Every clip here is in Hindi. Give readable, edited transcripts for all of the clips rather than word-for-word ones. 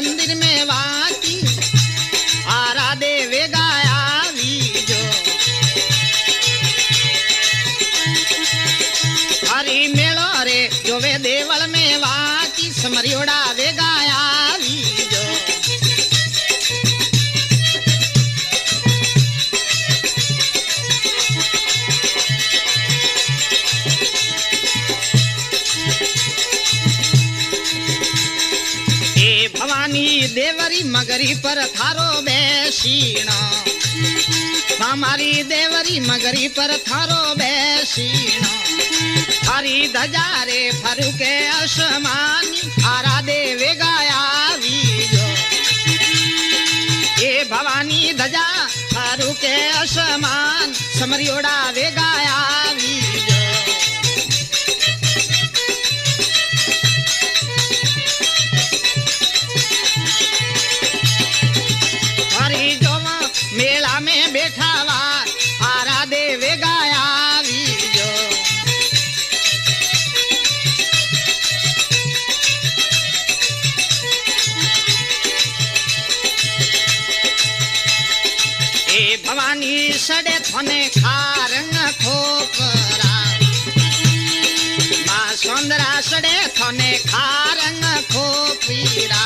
मंदिर में वाकी आरा दे वेगा आवी जो हरी मेलो रे जो वे देवल में वाकी समरियोड़ा वेगा आवी जो भवानी देवरी मगरी पर थारो बैसीना हमारी देवरी मगरी पर थारो बैसीना हरी धजारे फरुके आसमानी आरा देवे गायावी जो ये भवानी धजा फरुके आसमान समरियोड़ा वे गायावी जो मेला में बैठा वा आरा देवे गायावी जो ए भवानी सड़े थने खारंग खोपरा माँ सौंदरा सड़े थने खारंग खोपीरा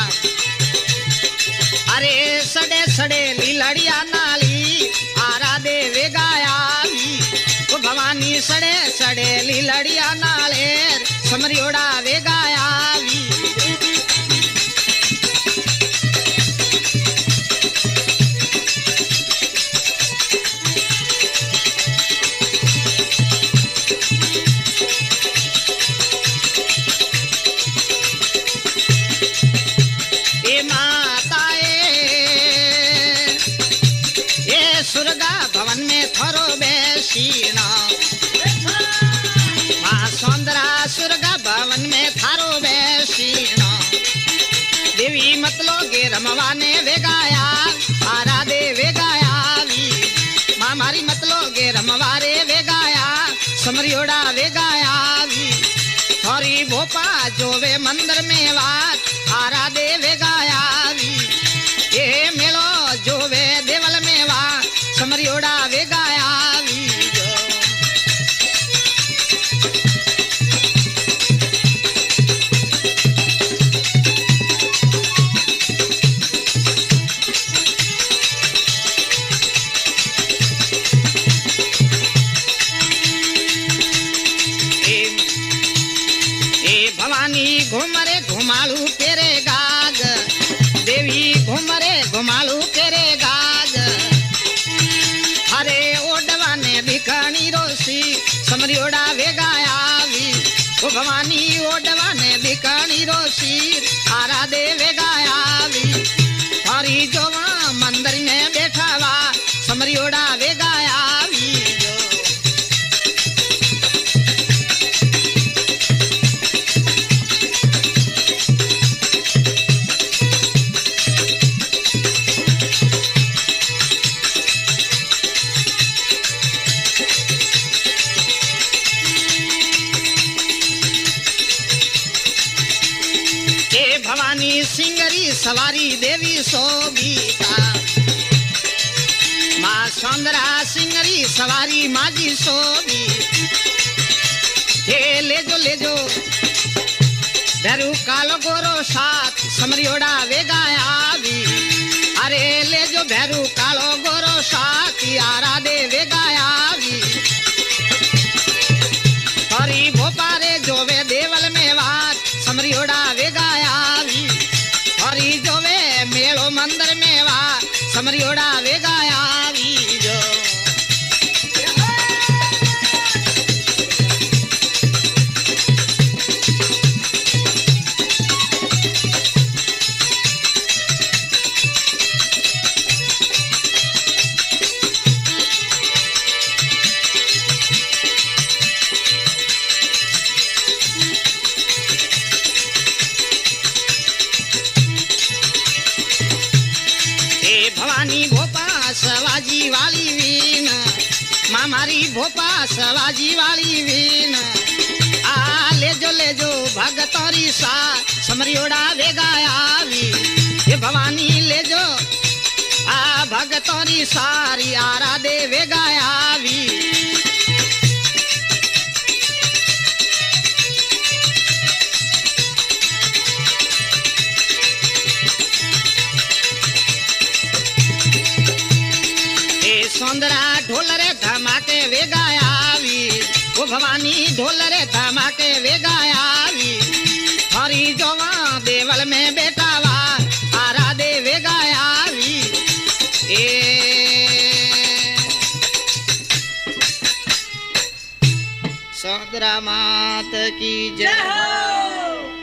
अरे सड़े सड़े लीलड़िया नाली आरा देवे गायावी तो भवानी सड़े सड़े लीलड़िया नालेर समरियोड़ा वे गायावी भवन में थरो बैसीना माँ सौंदरा सुरगा भवन में थारो बैसीना देवी मतलो गे रमवाने वे गाया आरा दे वे गायावी माँ मारी मतलो गे रमवारे वे गाया समरियोड़ा वे गायावी थोरी भोपा जो वे मंदिर में वात आरा दे वे गायावी ये मेलो जो वे देवल में वात समरियोड़ा वे गायावी जो ए भवानी घुमरे घुमालू तेरे गाग देवी घुमरे घुमालू तेरे गाग हरे ओडवाने भिखानी रोसी समरियोड़ा वे गायावी ओ भवानी ओडवाने भिखानी रोसी आरा दे वे गायावी हरी जोवा मंदिर में बैठा वा समरियोड़ा वे गायावी जो भवानी सिंगरी सवारी देवी सोबीता माँ सौंदरा सिंगरी सवारी माजी सोबी हे ले जो भैरू कालो गोरो साथ समरियोड़ा वे गायावी अरे ले जो भैरू कालो गोरो साथ आरा दे वे गायावी हरी भोपारे जो वे देवल में वात समरियोड़ा वे गायावी हरी जो वे मेलो मंदिर में वा समरियोड़ा वे गायावी जो भवानी भोपा सवाजी वाली वीन माँ मारी भोपा सवाजी वाली वीन आ ले जो भगतौरी सा समरियोड़ा वे गायावी भवानी ले जो आ भगतोरी सारी आरा देवे गायावी सौंदरा ढोल रे धमाके वे गायावी वो भवानी ढोल रे धमाके वे गायावी हरी जोवा देवल में बेटावा आरा दे वे गायावी ए सौंदरा मात की जय हो।